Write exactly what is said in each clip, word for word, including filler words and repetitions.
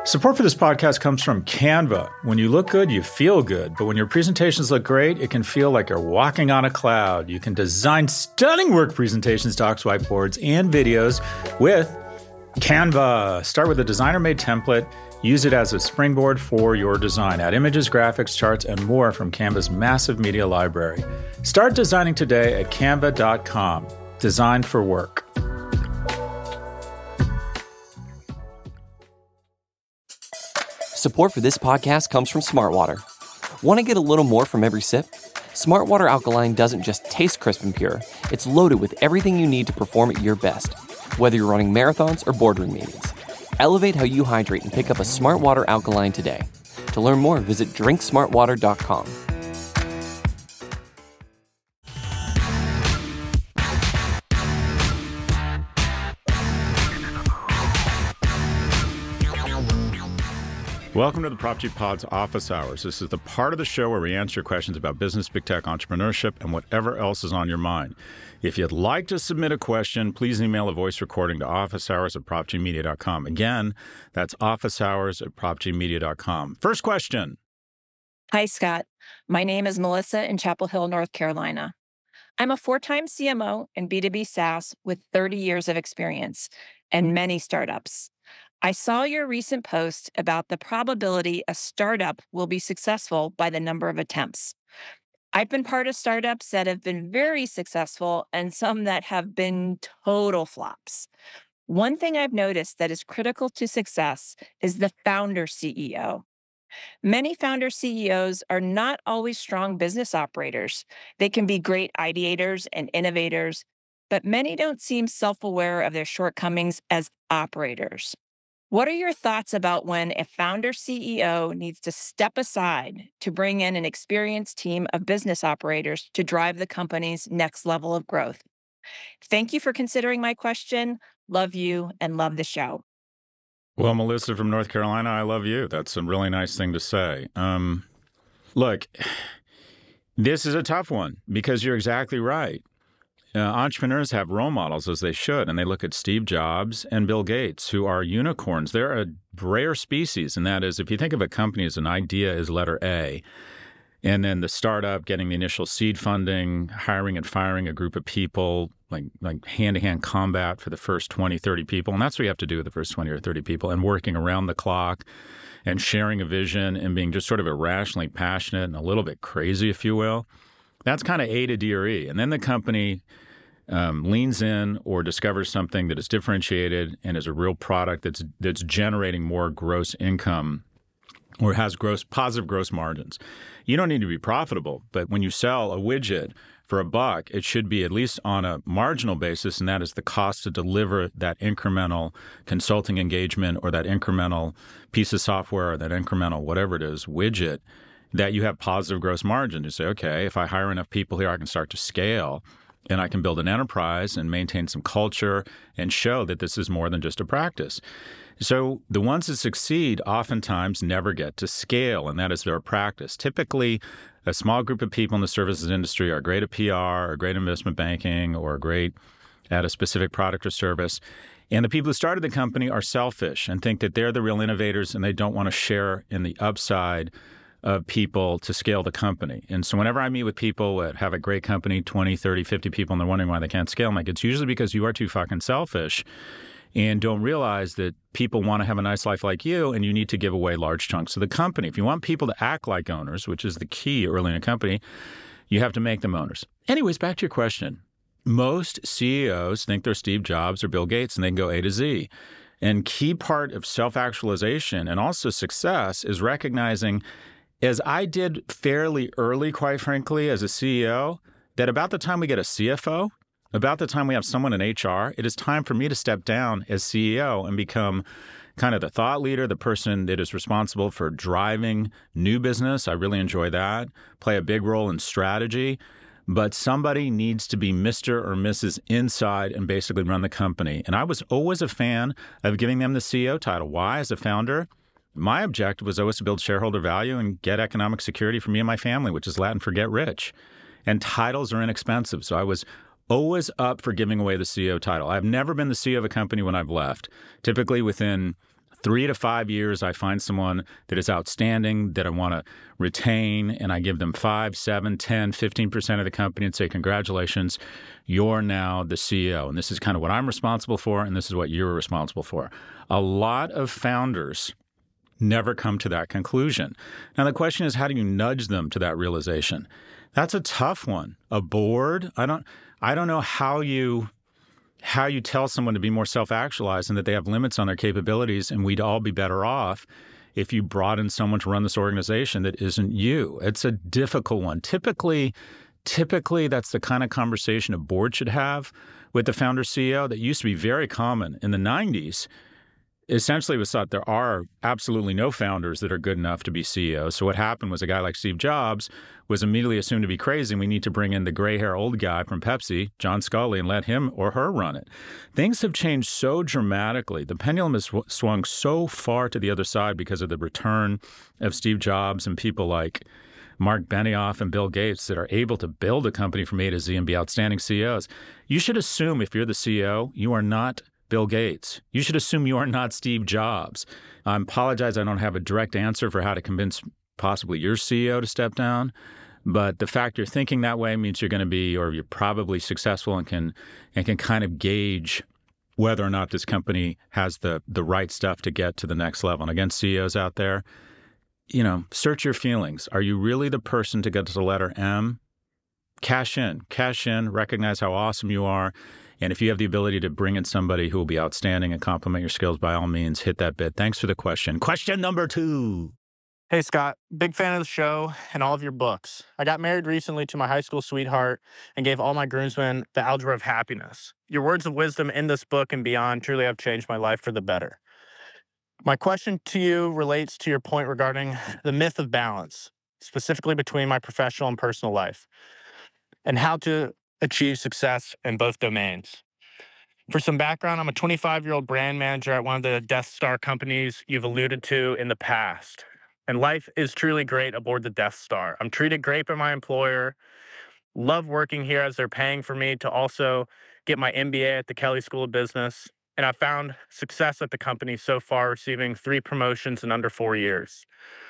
Support for this podcast comes from Canva. When you look good, you feel good. But when your presentations look great, it can feel like you're walking on a cloud. You can design stunning work presentations, docs, whiteboards, and videos with Canva. Start with a designer-made template. Use it as a springboard for your design. Add images, graphics, charts, and more from Canva's massive media library. Start designing today at canva dot com. Designed for work. Support for this podcast comes from Smartwater. Want to get a little more from every sip? Smartwater Alkaline doesn't just taste crisp and pure. It's loaded with everything you need to perform at your best, whether you're running marathons or boardroom meetings. Elevate how you hydrate and pick up a Smartwater Alkaline today. To learn more, visit drink smart water dot com. Welcome to the Prop G Pod's Office Hours. This is the part of the show where we answer your questions about business, big tech, entrepreneurship, and whatever else is on your mind. If you'd like to submit a question, please email a voice recording to officehours at prop g media dot com. Again, that's officehours at prop g media dot com. First question. Hi, Scott. My name is Melissa in Chapel Hill, North Carolina. I'm a four-time C M O in B two B SaaS with thirty years of experience and many startups. I saw your recent post about the probability a startup will be successful by the number of attempts. I've been part of startups that have been very successful and some that have been total flops. One thing I've noticed that is critical to success is the founder C E O. Many founder C E Os are not always strong business operators. They can be great ideators and innovators, but many don't seem self-aware of their shortcomings as operators. What are your thoughts about when a founder C E O needs to step aside to bring in an experienced team of business operators to drive the company's next level of growth? Thank you for considering my question. Love you and love the show. Well, Melissa from North Carolina, I love you. That's a really nice thing to say. Um, look, this is a tough one because you're exactly right. Uh, entrepreneurs have role models, as they should, and they look at Steve Jobs and Bill Gates, who are unicorns. They're a rare species, and that is, if you think of a company as an idea is letter A, and then the startup getting the initial seed funding, hiring and firing a group of people, like like hand-to-hand combat for the first twenty, thirty people, and that's what you have to do with the first twenty or thirty people, and working around the clock and sharing a vision and being just sort of irrationally passionate and a little bit crazy, if you will. That's kind of A to D or E. And then the company um, leans in or discovers something that is differentiated and is a real product that's that's generating more gross income or has gross positive gross margins. You don't need to be profitable, but when you sell a widget for a buck, it should be at least on a marginal basis, and that is the cost to deliver that incremental consulting engagement or that incremental piece of software or that incremental whatever it is widget, that you have positive gross margin. You say, okay, if I hire enough people here, I can start to scale and I can build an enterprise and maintain some culture and show that this is more than just a practice. So the ones that succeed oftentimes never get to scale, and that is their practice. Typically, a small group of people in the services industry are great at P R or great investment banking or great at a specific product or service. And the people who started the company are selfish and think that they're the real innovators and they don't want to share in the upside of people to scale the company. And so whenever I meet with people that have a great company, twenty, thirty, fifty people, and they're wondering why they can't scale, I'm like, it's usually because you are too fucking selfish and don't realize that people want to have a nice life like you, and you need to give away large chunks of the company. If you want people to act like owners, which is the key early in a company, you have to make them owners. Anyways, back to your question. Most C E Os think they're Steve Jobs or Bill Gates, and they can go A to Z. And key part of self-actualization and also success is recognizing, as I did fairly early, quite frankly, as a C E O, that about the time we get a C F O, about the time we have someone in H R, it is time for me to step down as C E O and become kind of the thought leader, the person that is responsible for driving new business. I really enjoy that. Play a big role in strategy. But somebody needs to be Mister or Missus Inside and basically run the company. And I was always a fan of giving them the C E O title. Why? As a founder, my objective was always to build shareholder value and get economic security for me and my family, which is Latin for get rich. And titles are inexpensive. So I was always up for giving away the C E O title. I've never been the C E O of a company when I've left. Typically within Three to five years, I find someone that is outstanding, that I want to retain, and I give them five, seven, ten, fifteen percent of the company and say, congratulations, you're now the C E O. And this is kind of what I'm responsible for, and this is what you're responsible for. A lot of founders never come to that conclusion. Now, the question is, how do you nudge them to that realization? That's a tough one. A board? I don't, I don't know how you... how you tell someone to be more self-actualized and that they have limits on their capabilities, and we'd all be better off if you brought in someone to run this organization that isn't you. It's a difficult one. Typically, typically that's the kind of conversation a board should have with the founder C E O. That used to be very common in the nineties. Essentially, it was thought there are absolutely no founders that are good enough to be C E Os. So what happened was a guy like Steve Jobs was immediately assumed to be crazy, and we need to bring in the gray hair old guy from Pepsi, John Sculley, and let him or her run it. Things have changed so dramatically. The pendulum has sw- swung so far to the other side because of the return of Steve Jobs and people like Mark Benioff and Bill Gates that are able to build a company from A to Z and be outstanding C E Os. You should assume if you're the C E O, you are not Bill Gates. You should assume you are not Steve Jobs. I apologize, I don't have a direct answer for how to convince possibly your C E O to step down, but the fact you're thinking that way means you're going to be, or you're probably successful and can and can kind of gauge whether or not this company has the the right stuff to get to the next level. And again, C E Os out there, you know, search your feelings. Are you really the person to get to the letter M? Cash in, cash in, recognize how awesome you are. And if you have the ability to bring in somebody who will be outstanding and complement your skills, by all means, hit that bit. Thanks for the question. Question number two. Hey, Scott. Big fan of the show and all of your books. I got married recently to my high school sweetheart and gave all my groomsmen The Algebra of Happiness. Your words of wisdom in this book and beyond truly have changed my life for the better. My question to you relates to your point regarding the myth of balance, specifically between my professional and personal life, and how to achieve success in both domains. For some background, I'm a twenty-five-year-old brand manager at one of the Death Star companies you've alluded to in the past. And life is truly great aboard the Death Star. I'm treated great by my employer, love working here as they're paying for me to also get my M B A at the Kelley School of Business. And I've found success at the company so far, receiving three promotions in under four years.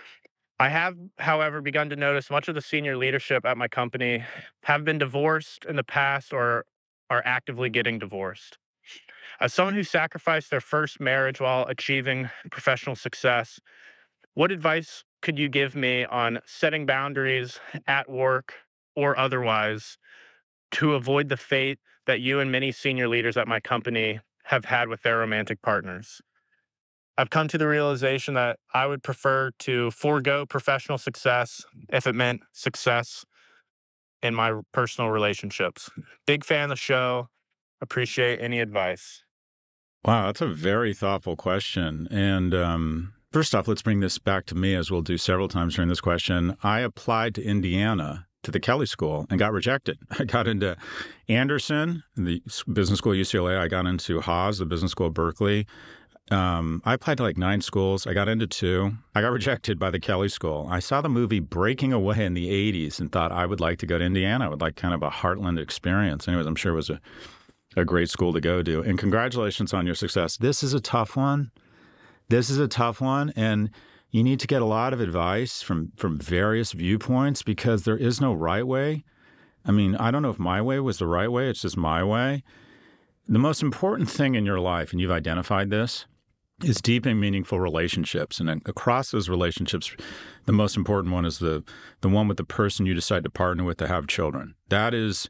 I have, however, begun to notice much of the senior leadership at my company have been divorced in the past or are actively getting divorced. As someone who sacrificed their first marriage while achieving professional success, what advice could you give me on setting boundaries at work or otherwise to avoid the fate that you and many senior leaders at my company have had with their romantic partners? I've come to the realization that I would prefer to forego professional success if it meant success in my personal relationships. Big fan of the show. Appreciate any advice. Wow, that's a very thoughtful question. And um, first off, let's bring this back to me, as we'll do several times during this question. I applied to Indiana, to the Kelley School, and got rejected. I got into Anderson, the business school at U C L A. I got into Haas, the business school at Berkeley. Um, I applied to like nine schools. I got into two. I got rejected by the Kelley School. I saw the movie Breaking Away in the eighties and thought I would like to go to Indiana. I would like kind of a heartland experience. Anyways, I'm sure it was a, a great school to go to. And congratulations on your success. This is a tough one. This is a tough one. And you need to get a lot of advice from, from various viewpoints because there is no right way. I mean, I don't know if my way was the right way. It's just my way. The most important thing in your life, and you've identified this, is deep and meaningful relationships. And across those relationships, the most important one is the the one with the person you decide to partner with to have children. That is,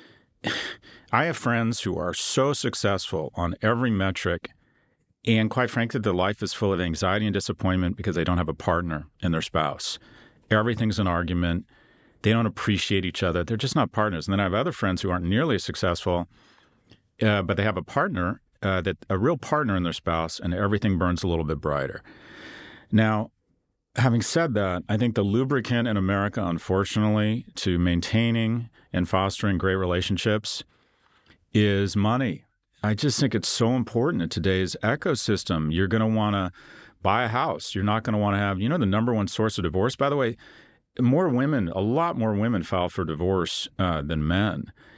I have friends who are so successful on every metric, and quite frankly, their life is full of anxiety and disappointment because they don't have a partner in their spouse. Everything's an argument. They don't appreciate each other. They're just not partners. And then I have other friends who aren't nearly as successful, uh, but they have a partner Uh, that a real partner in their spouse, and everything burns a little bit brighter. Now, having said that, I think the lubricant in America, unfortunately, to maintaining and fostering great relationships is money. I just think it's so important in today's ecosystem. You're going to want to buy a house. You're not going to want to have, you know, the number one source of divorce. By the way, more women, a lot more women file for divorce uh, than men.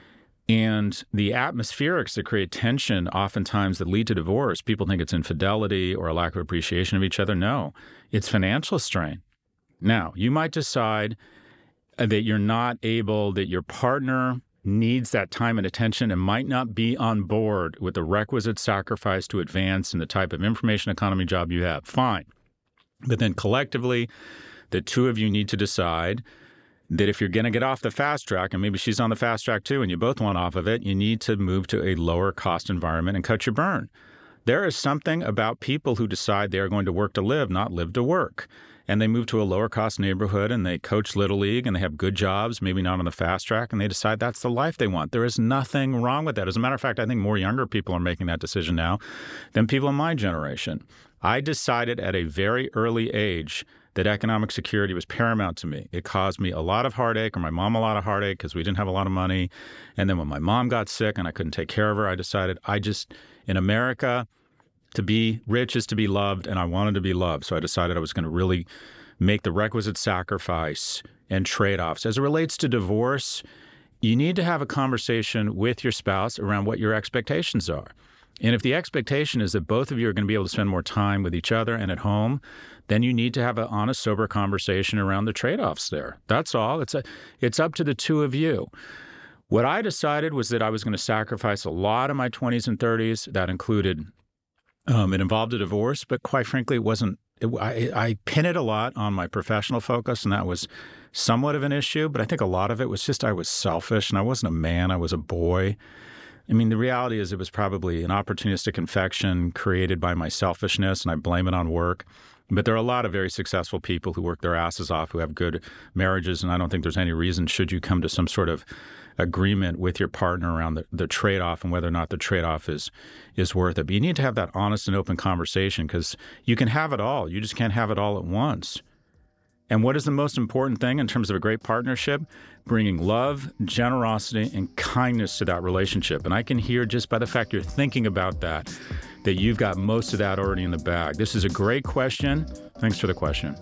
And the atmospherics that create tension oftentimes that lead to divorce, people think it's infidelity or a lack of appreciation of each other. No, it's financial strain. Now, you might decide that you're not able, that your partner needs that time and attention and might not be on board with the requisite sacrifice to advance in the type of information economy job you have. Fine. But then collectively, the two of you need to decide that if you're going to get off the fast track, and maybe she's on the fast track too, and you both want off of it, you need to move to a lower cost environment and cut your burn. There is something about people who decide they are going to work to live, not live to work. And they move to a lower cost neighborhood and they coach Little League and they have good jobs, maybe not on the fast track, and they decide that's the life they want. There is nothing wrong with that. As a matter of fact, I think more younger people are making that decision now than people in my generation. I decided at a very early age that economic security was paramount to me. It caused me a lot of heartache, or my mom a lot of heartache, because we didn't have a lot of money. And then when my mom got sick and I couldn't take care of her, I decided I just, in America, to be rich is to be loved, and I wanted to be loved. So I decided I was going to really make the requisite sacrifice and trade-offs. As it relates to divorce, you need to have a conversation with your spouse around what your expectations are. And if the expectation is that both of you are going to be able to spend more time with each other and at home, then you need to have an honest, sober conversation around the trade-offs there. That's all. It's a, it's up to the two of you. What I decided was that I was going to sacrifice a lot of my twenties and thirties. That included, um, it involved a divorce, but quite frankly, it wasn't, it, I, I pin it a lot on my professional focus, and that was somewhat of an issue, but I think a lot of it was just I was selfish, and I wasn't a man, I was a boy. I mean, the reality is it was probably an opportunistic infection created by my selfishness, and I blame it on work. But there are a lot of very successful people who work their asses off, who have good marriages, and I don't think there's any reason, should you come to some sort of agreement with your partner around the, the trade-off and whether or not the trade-off is is worth it. But you need to have that honest and open conversation, because you can have it all. You just can't have it all at once. And what is the most important thing in terms of a great partnership? Bringing love, generosity, and kindness to that relationship. And I can hear just by the fact you're thinking about that, that you've got most of that already in the bag. This is a great question. Thanks for the question.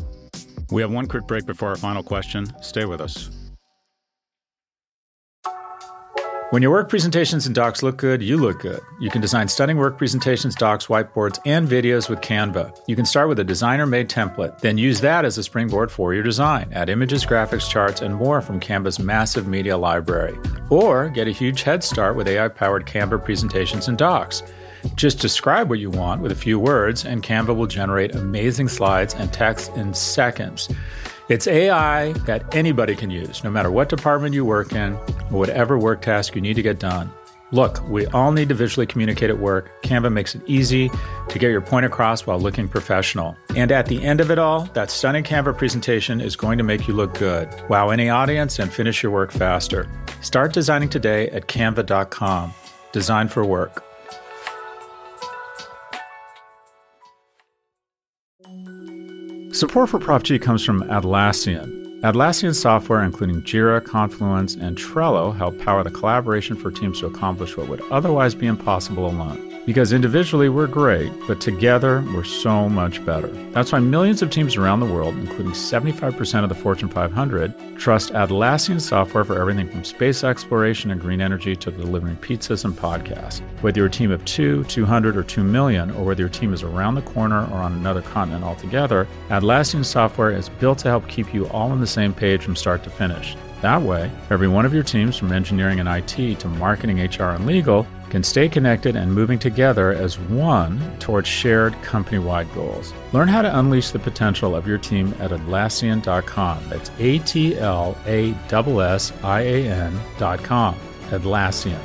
We have one quick break before our final question. Stay with us. When your work presentations and docs look good, you look good. You can design stunning work presentations, docs, whiteboards, and videos with Canva. You can start with a designer-made template, then use that as a springboard for your design. Add images, graphics, charts, and more from Canva's massive media library. Or get a huge head start with A I-powered Canva presentations and docs. Just describe what you want with a few words, and Canva will generate amazing slides and text in seconds. It's A I that anybody can use, no matter what department you work in or whatever work task you need to get done. Look, we all need to visually communicate at work. Canva makes it easy to get your point across while looking professional. And at the end of it all, that stunning Canva presentation is going to make you look good, wow any audience, and finish your work faster. Start designing today at canva dot com. Design for work. Support for Prop G comes from Atlassian. Atlassian software, including Jira, Confluence, and Trello, help power the collaboration for teams to accomplish what would otherwise be impossible alone. Because individually we're great, but together we're so much better. That's why millions of teams around the world, including seventy-five percent of the Fortune five hundred, trust Atlassian software for everything from space exploration and green energy to delivering pizzas and podcasts. Whether you're a team of two, two hundred, or two million, or whether your team is around the corner or on another continent altogether, Atlassian software is built to help keep you all on the same page from start to finish. That way, every one of your teams, from engineering and I T to marketing, H R, and legal, can stay connected and moving together as one towards shared company-wide goals. Learn how to unleash the potential of your team at Atlassian dot com. That's A T L A S S I A N dot com. Atlassian.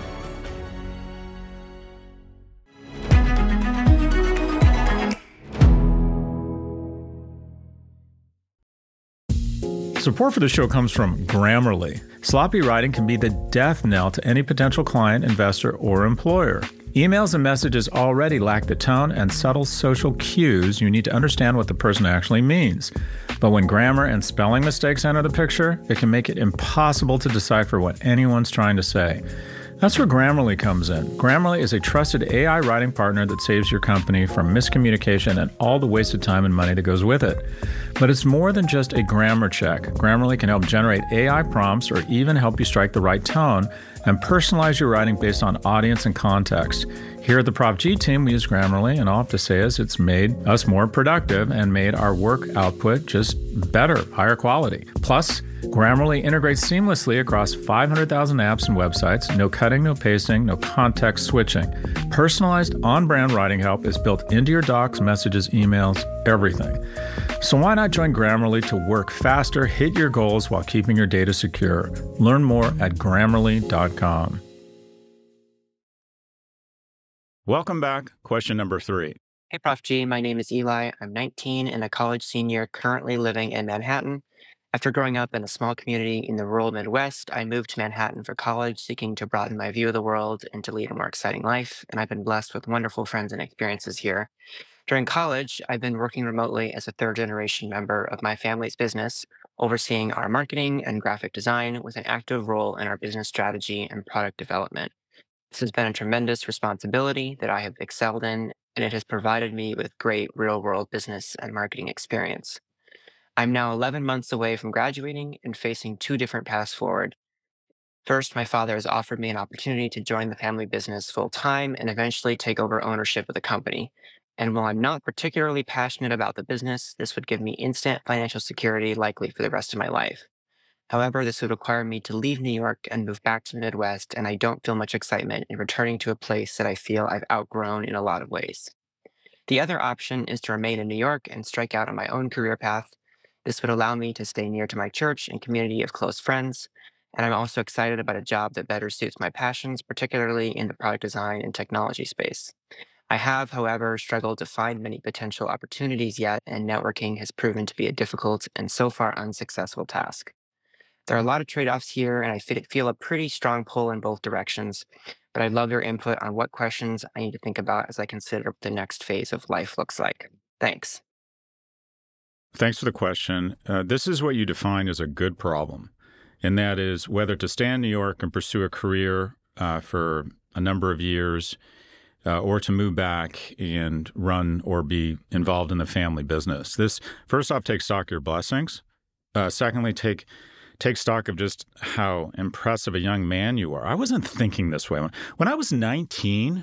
Support for the show comes from Grammarly. Sloppy writing can be the death knell to any potential client, investor, or employer. Emails and messages already lack the tone and subtle social cues you need to understand what the person actually means. But when grammar and spelling mistakes enter the picture, it can make it impossible to decipher what anyone's trying to say. That's where Grammarly comes in. Grammarly is a trusted A I writing partner that saves your company from miscommunication and all the wasted time and money that goes with it. But it's more than just a grammar check. Grammarly can help generate A I prompts or even help you strike the right tone and personalize your writing based on audience and context. Here at the Prop G team, we use Grammarly, and all I have to say is it's made us more productive and made our work output just better, higher quality. Plus, Grammarly integrates seamlessly across five hundred thousand apps and websites. No cutting, no pasting, no context switching. Personalized on-brand writing help is built into your docs, messages, emails, everything. So why not join Grammarly to work faster, hit your goals while keeping your data secure? Learn more at Grammarly dot com. Welcome back. Question number three. Hey, Prof G. My name is Eli. I'm nineteen and a college senior currently living in Manhattan. After growing up in a small community in the rural Midwest, I moved to Manhattan for college, seeking to broaden my view of the world and to lead a more exciting life. And I've been blessed with wonderful friends and experiences here. During college, I've been working remotely as a third generation member of my family's business, overseeing our marketing and graphic design with an active role in our business strategy and product development. This has been a tremendous responsibility that I have excelled in, and it has provided me with great real world business and marketing experience. I'm now eleven months away from graduating and facing two different paths forward. First, my father has offered me an opportunity to join the family business full time and eventually take over ownership of the company. And while I'm not particularly passionate about the business, this would give me instant financial security, likely for the rest of my life. However, this would require me to leave New York and move back to the Midwest, and I don't feel much excitement in returning to a place that I feel I've outgrown in a lot of ways. The other option is to remain in New York and strike out on my own career path. This would allow me to stay near to my church and community of close friends, and I'm also excited about a job that better suits my passions, particularly in the product design and technology space. I have, however, struggled to find many potential opportunities yet, and networking has proven to be a difficult and so far unsuccessful task. There are a lot of trade-offs here, and I fe- feel a pretty strong pull in both directions, but I'd love your input on what questions I need to think about as I consider what the next phase of life looks like. Thanks. Thanks for the question. Uh, this is what you define as a good problem, and that is whether to stay in New York and pursue a career uh, for a number of years uh, or to move back and run or be involved in the family business. This, first off, take stock of your blessings. Uh, secondly, take take stock of just how impressive a young man you are. I wasn't thinking this way. When, when I was nineteen,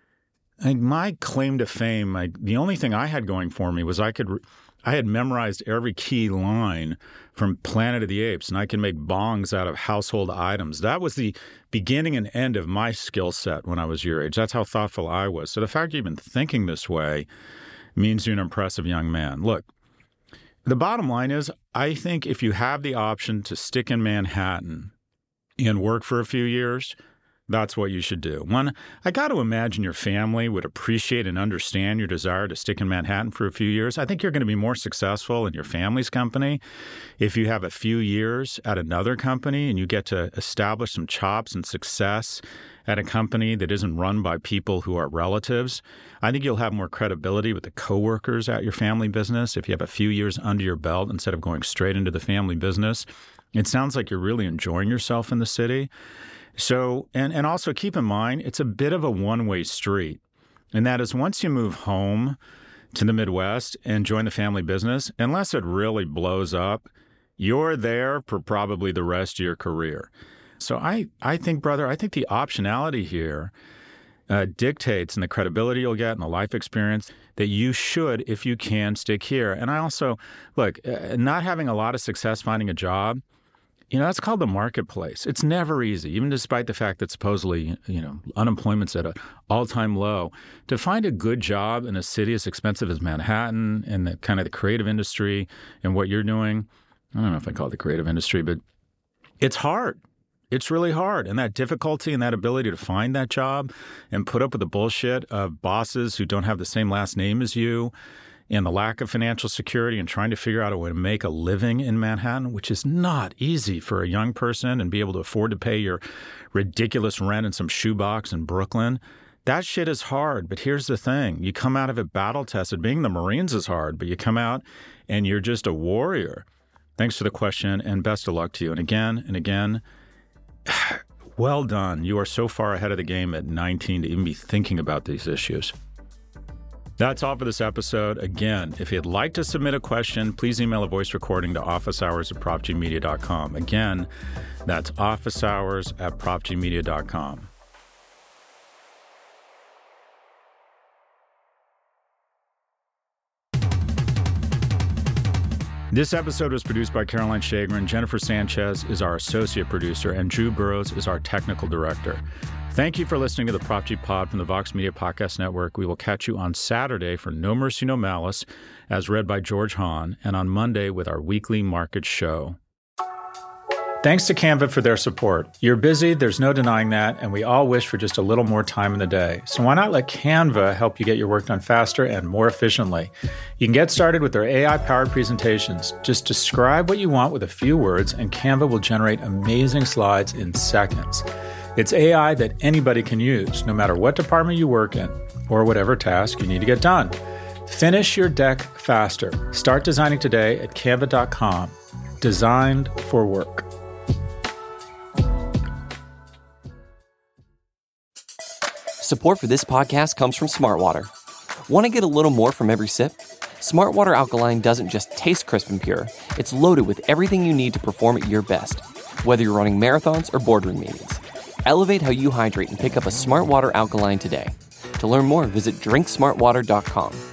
I, my claim to fame, I, the only thing I had going for me was I could... Re- I had memorized every key line from Planet of the Apes, and I could make bongs out of household items. That was the beginning and end of my skill set when I was your age. That's how thoughtful I was. So the fact you're even thinking this way means you're an impressive young man. Look, the bottom line is, I think if you have the option to stick in Manhattan and work for a few years, that's what you should do. One, I got to imagine your family would appreciate and understand your desire to stick in Manhattan for a few years. I think you're going to be more successful in your family's company if you have a few years at another company and you get to establish some chops and success at a company that isn't run by people who are relatives. I think you'll have more credibility with the coworkers at your family business if you have a few years under your belt instead of going straight into the family business. It sounds like you're really enjoying yourself in the city. So, and, and also keep in mind, it's a bit of a one-way street. And that is once you move home to the Midwest and join the family business, unless it really blows up, you're there for probably the rest of your career. So I, I think, brother, I think the optionality here uh, dictates and the credibility you'll get and the life experience that you should, if you can, stick here. And I also, look, uh, not having a lot of success finding a job, you know, that's called the marketplace. It's never easy, even despite the fact that supposedly, you know, unemployment's at an all-time low. To find a good job in a city as expensive as Manhattan and the kind of the creative industry and what you're doing, I don't know if I call it the creative industry, but it's hard. It's really hard. And that difficulty and that ability to find that job and put up with the bullshit of bosses who don't have the same last name as you, and the lack of financial security and trying to figure out a way to make a living in Manhattan, which is not easy for a young person, and be able to afford to pay your ridiculous rent in some shoebox in Brooklyn. That shit is hard. But here's the thing. You come out of it battle tested. Being the Marines is hard, but you come out and you're just a warrior. Thanks for the question, and best of luck to you. And again and again, Well done. You are so far ahead of the game at nineteen to even be thinking about these issues. That's all for this episode. Again, if you'd like to submit a question, please email a voice recording to officehours at prop g media dot com. Again, that's officehours at prop g media dot com. This episode was produced by Caroline Shagrin. Jennifer Sanchez is our associate producer, and Drew Burrows is our technical director. Thank you for listening to the Prop G Pod from the Vox Media Podcast Network. We will catch you on Saturday for No Mercy, No Malice, as read by George Hahn, and on Monday with our weekly market show. Thanks to Canva for their support. You're busy, there's no denying that, and we all wish for just a little more time in the day. So why not let Canva help you get your work done faster and more efficiently? You can get started with their A I-powered presentations. Just describe what you want with a few words, and Canva will generate amazing slides in seconds. It's A I that anybody can use, no matter what department you work in, or whatever task you need to get done. Finish your deck faster. Start designing today at canva dot com. Designed for work. Support for this podcast comes from Smartwater. Want to get a little more from every sip? Smartwater Alkaline doesn't just taste crisp and pure, it's loaded with everything you need to perform at your best, whether you're running marathons or boardroom meetings. Elevate how you hydrate and pick up a Smartwater Alkaline today. To learn more, visit drink smart water dot com.